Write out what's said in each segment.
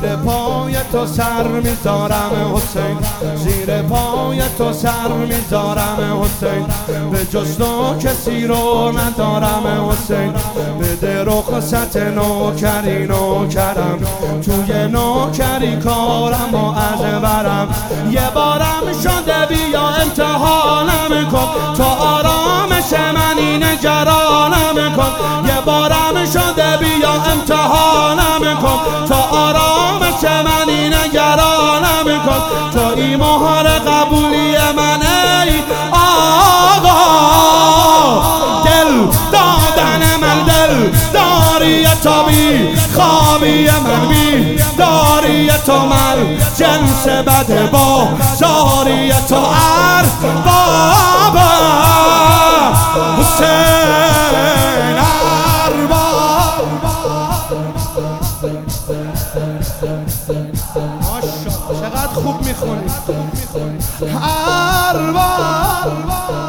زیر پای تو سر میذارم حسین، زیر پای تو سر میذارم حسین، به جز تو کسی رو ندارم حسین. بده رخصت نوکری نوکرم، توی نوکری کارم و از برم. یه بارم شده بیا امتحانم کن، تا آرامش منی نگرانم کن. یه بارم شده بیا امتحانم کن، تا آرامش منی نگرانم کن. تا این مهر قبولی من ای آقا، دل دادن من دل داری تا بی خوابی من بی داری تو من جنس بد با زاری تو ارباب حسین ارباب. ماشاءالله چقدر خوب میخونی ارباب.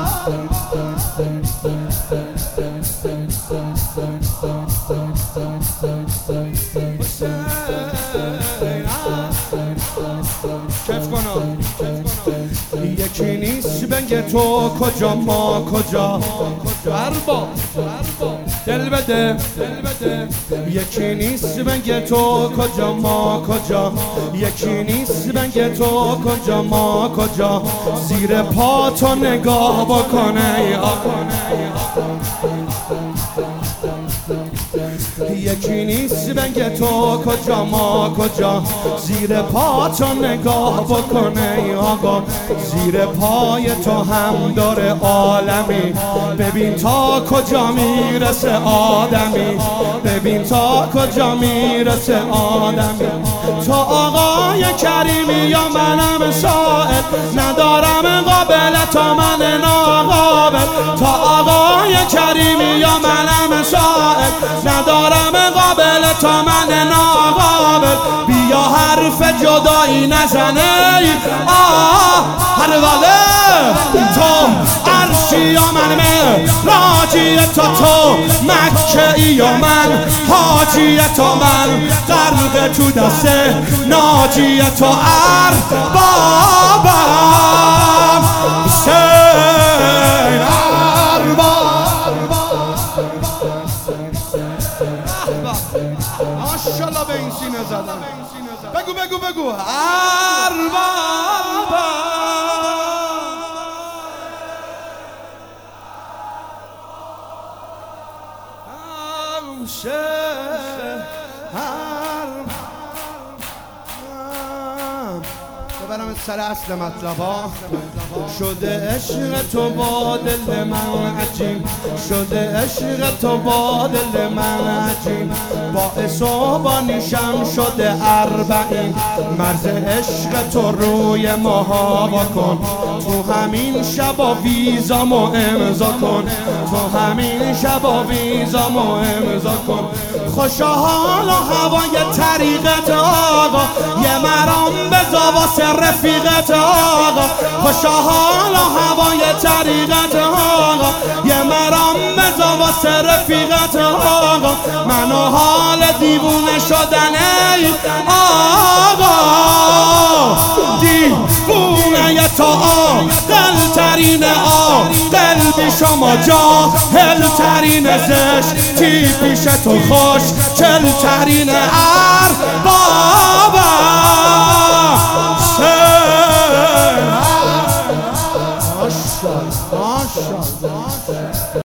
کف کنم یکی نیست بگه تو کجا ما کجا ارباب دل بده. یکی نیست بگه تو کجا ما کجا، یکی نیست بگه تو کجا ما کجا. زیر پا تو نگاه بکنه یکی نیست بگه تو کجا ما کجا. زیر پا تو نگاه بکنه آقا، زیر پای تو هم داره عالمی. ببین تا کجا میرسه آدمی، ببین تا کجا میرسه آدمی. تو آقای کریمی یا منم سائل، ندارم قابل تا من ناقابل. تا آقای کریمی یا منم سائل، ندارم قابل تا من ناقابل. بیا حرف جدایی نزنه هر واله تو عرشی یا من راجی تو مکه یا من حاجی تو من غرق تو دست ناجی تو اربابم حسین ارباب. ماشاءالله به این سینه زدم. بگو بگو بگو ارباب. ببرم سر اصل مطلبا. شده عشق تو با دل من عجیب، شده عشق تو با دل من عجیب. باعث و بانیشم شده اربعین، مرز عشق تو روی ماها کن. تو همین شبا ویزامو امضا کن، تو همین شبا ویزامو امضا کن. خوشا حال و هوای طریقت آقا، یه مرام بزا واسه رفیقت آقا. خوشا حال و هوای طریقت آقا، یه مرام بزا واسه رفیقت آقا. منو حال دیوونه شدن ای آقا، دیوونه تو عاقل ترین عاقل شما جاهل ترین زشتی پیش تو خوش چل ترین اربابم ماشاءالله.